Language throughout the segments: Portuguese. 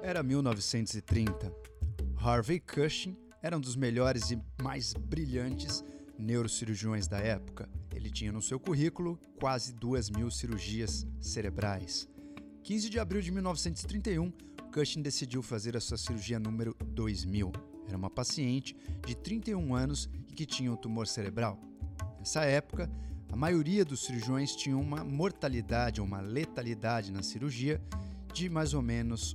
Era 1930. Harvey Cushing era um dos melhores e mais brilhantes neurocirurgiões da época. Ele tinha no seu currículo quase 2.000 cirurgias cerebrais. 15 de abril de 1931, Cushing decidiu fazer a sua cirurgia número 2000. Era uma paciente de 31 anos e que tinha um tumor cerebral. Nessa época, a maioria dos cirurgiões tinha uma mortalidade ou uma letalidade na cirurgia de mais ou menos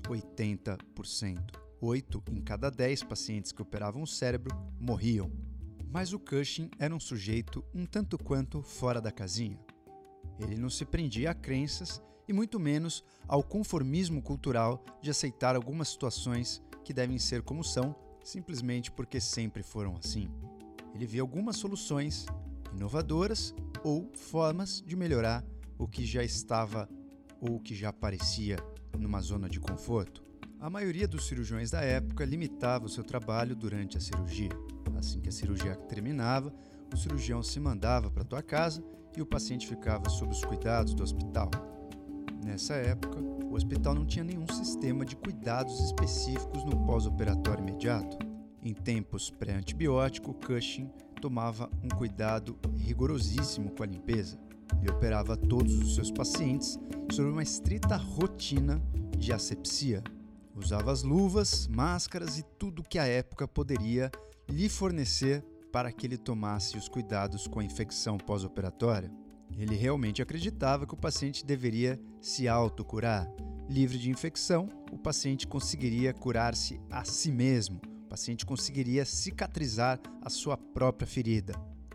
80%. 8 em cada 10 pacientes que operavam o cérebro morriam. Mas o Cushing era um sujeito um tanto quanto fora da casinha. Ele não se prendia a crenças e muito menos ao conformismo cultural de aceitar algumas situações que devem ser como são, simplesmente porque sempre foram assim. Ele via algumas soluções inovadoras ou formas de melhorar o que já estava ou o que já parecia numa zona de conforto. A maioria dos cirurgiões da época limitava o seu trabalho durante a cirurgia. Assim que a cirurgia terminava, o cirurgião se mandava para a tua casa e o paciente ficava sob os cuidados do hospital. Nessa época, o hospital não tinha nenhum sistema de cuidados específicos no pós-operatório imediato. Em tempos pré-antibiótico, Cushing tomava um cuidado rigorosíssimo com a limpeza. Ele operava todos os seus pacientes sob uma estrita rotina de asepsia. Usava as luvas, máscaras e tudo que a época poderia lhe fornecer para que ele tomasse os cuidados com a infecção pós-operatória. Ele realmente acreditava que o paciente deveria se autocurar. Livre de infecção, o paciente conseguiria curar-se a si mesmo. O paciente conseguiria cicatrizar a sua própria ferida.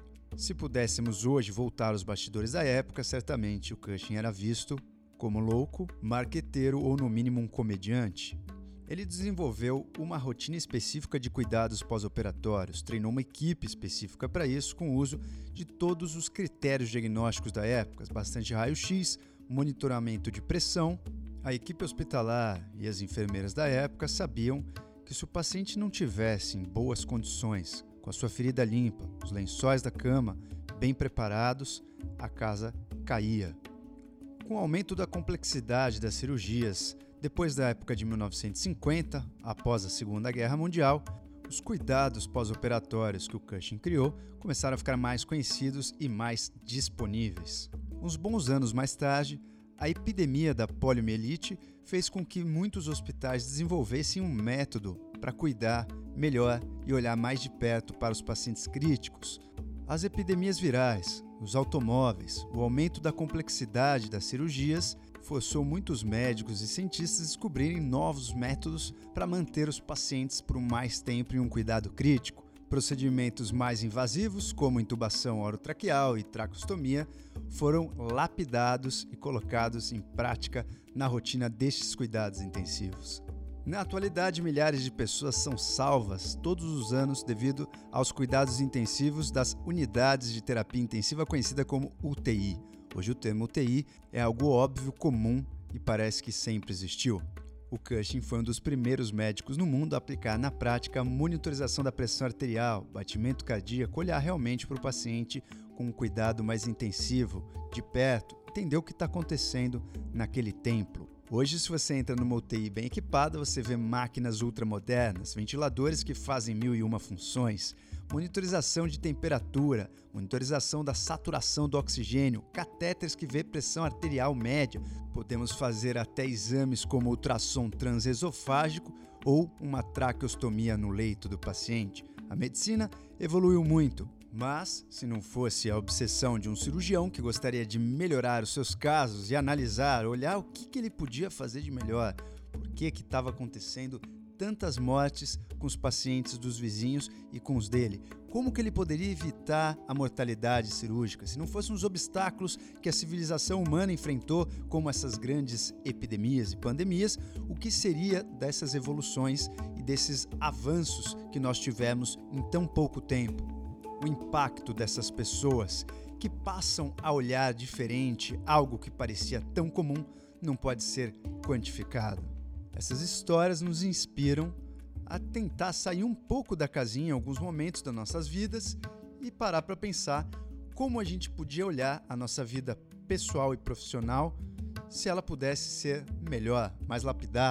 Se pudéssemos hoje voltar aos bastidores da época, certamente o Cushing era visto como louco, marqueteiro ou no mínimo um comediante. Ele desenvolveu uma rotina específica de cuidados pós-operatórios, treinou uma equipe específica para isso com o uso de todos os critérios diagnósticos da época, bastante raio-x, monitoramento de pressão. A equipe hospitalar e as enfermeiras da época sabiam que se o paciente não tivesse em boas condições, com a sua ferida limpa, os lençóis da cama bem preparados, a casa caía. Com o aumento da complexidade das cirurgias, depois da época de 1950, após a Segunda Guerra Mundial, os cuidados pós-operatórios que o Cushing criou começaram a ficar mais conhecidos e mais disponíveis. Uns bons anos mais tarde, a epidemia da poliomielite fez com que muitos hospitais desenvolvessem um método para cuidar melhor e olhar mais de perto para os pacientes críticos. As epidemias virais, os automóveis, o aumento da complexidade das cirurgias forçou muitos médicos e cientistas a descobrirem novos métodos para manter os pacientes por mais tempo em um cuidado crítico. Procedimentos mais invasivos, como intubação orotraqueal e traqueostomia, foram lapidados e colocados em prática na rotina destes cuidados intensivos. Na atualidade, milhares de pessoas são salvas todos os anos devido aos cuidados intensivos das unidades de terapia intensiva conhecida como UTI. Hoje o termo UTI é algo óbvio, comum e parece que sempre existiu. O Cushing foi um dos primeiros médicos no mundo a aplicar na prática a monitorização da pressão arterial, batimento cardíaco, olhar realmente para o paciente com um cuidado mais intensivo, de perto, entender o que está acontecendo naquele templo. Hoje, se você entra numa UTI bem equipada, você vê máquinas ultramodernas, ventiladores que fazem 1001 funções, monitorização de temperatura, monitorização da saturação do oxigênio, catéteres que vê pressão arterial média. Podemos fazer até exames como ultrassom transesofágico ou uma traqueostomia no leito do paciente. A medicina evoluiu muito. Mas, se não fosse a obsessão de um cirurgião que gostaria de melhorar os seus casos e analisar, olhar o que ele podia fazer de melhor, por que estava acontecendo tantas mortes com os pacientes dos vizinhos e com os dele, como que ele poderia evitar a mortalidade cirúrgica, se não fossem os obstáculos que a civilização humana enfrentou, como essas grandes epidemias e pandemias, o que seria dessas evoluções e desses avanços que nós tivemos em tão pouco tempo? O impacto dessas pessoas que passam a olhar diferente algo que parecia tão comum não pode ser quantificado. Essas histórias nos inspiram a tentar sair um pouco da casinha em alguns momentos das nossas vidas e parar para pensar como a gente podia olhar a nossa vida pessoal e profissional se ela pudesse ser melhor, mais lapidada,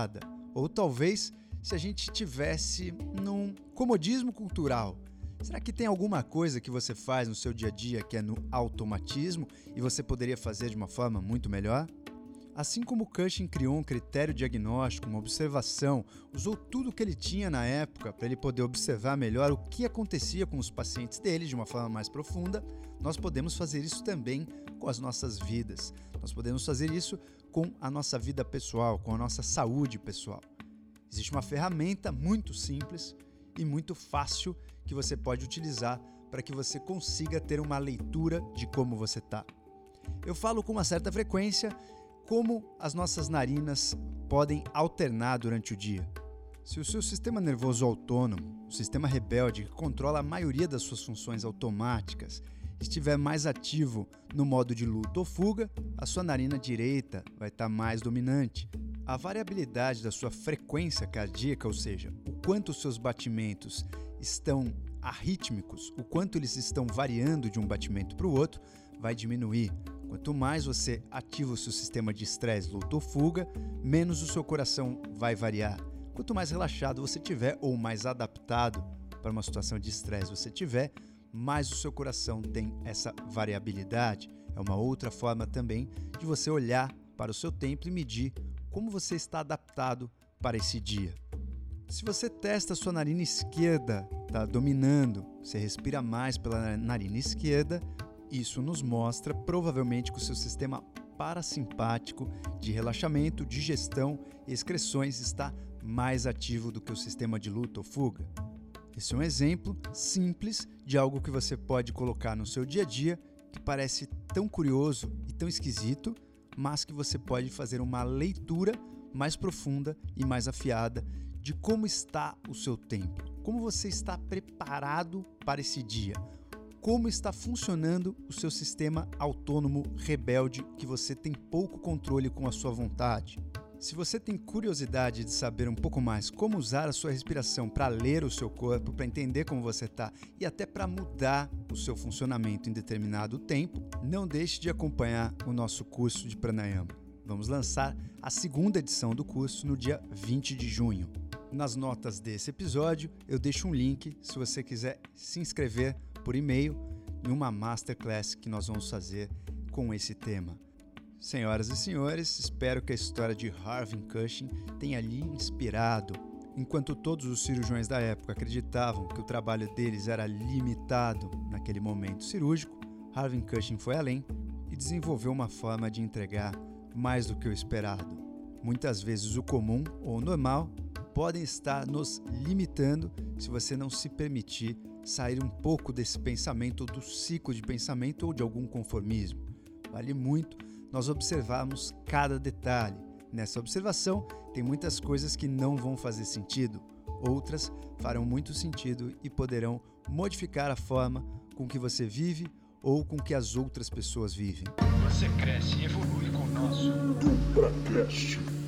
Ou talvez se a gente tivesse num comodismo cultural. Será que tem alguma coisa que você faz no seu dia a dia que é no automatismo e você poderia fazer de uma forma muito melhor? Assim como Cushing criou um critério diagnóstico, uma observação, usou tudo o que ele tinha na época para ele poder observar melhor o que acontecia com os pacientes dele de uma forma mais profunda, nós podemos fazer isso também com as nossas vidas. Nós podemos fazer isso com a nossa vida pessoal, com a nossa saúde pessoal. Existe uma ferramenta muito simples e muito fácil que você pode utilizar para que você consiga ter uma leitura de como você está. Eu falo com uma certa frequência como as nossas narinas podem alternar durante o dia. Se o seu sistema nervoso autônomo, o sistema rebelde que controla a maioria das suas funções automáticas, estiver mais ativo no modo de luta ou fuga, a sua narina direita vai estar mais dominante. A variabilidade da sua frequência cardíaca, ou seja, o quanto os seus batimentos estão arrítmicos, o quanto eles estão variando de um batimento para o outro, vai diminuir. Quanto mais você ativa o seu sistema de estresse, luta ou fuga, menos o seu coração vai variar. Quanto mais relaxado você tiver ou mais adaptado para uma situação de estresse você tiver, mais o seu coração tem essa variabilidade. É uma outra forma também de você olhar para o seu tempo e medir como você está adaptado para esse dia. Se você testa a sua narina esquerda, está dominando, você respira mais pela narina esquerda, isso nos mostra provavelmente que o seu sistema parasimpático de relaxamento, digestão e excreções está mais ativo do que o sistema de luta ou fuga. Esse é um exemplo simples de algo que você pode colocar no seu dia a dia que parece tão curioso e tão esquisito, mas que você pode fazer uma leitura mais profunda e mais afiada de como está o seu tempo, como você está preparado para esse dia, como está funcionando o seu sistema autônomo rebelde que você tem pouco controle com a sua vontade. Se você tem curiosidade de saber um pouco mais como usar a sua respiração para ler o seu corpo, para entender como você está e até para mudar o seu funcionamento em determinado tempo, não deixe de acompanhar o nosso curso de Pranayama. Vamos lançar a segunda edição do curso no dia 20 de junho. Nas notas desse episódio, eu deixo um link se você quiser se inscrever por e-mail em uma masterclass que nós vamos fazer com esse tema. Senhoras e senhores, espero que a história de Harvey Cushing tenha lhe inspirado. Enquanto todos os cirurgiões da época acreditavam que o trabalho deles era limitado naquele momento cirúrgico, Harvey Cushing foi além e desenvolveu uma forma de entregar mais do que o esperado. Muitas vezes o comum ou o normal podem estar nos limitando se você não se permitir sair um pouco desse pensamento, ou do ciclo de pensamento ou de algum conformismo. Vale muito nós observarmos cada detalhe. Nessa observação, tem muitas coisas que não vão fazer sentido, outras farão muito sentido e poderão modificar a forma com que você vive ou com que as outras pessoas vivem. Você cresce e evolui com o nosso DupraCast.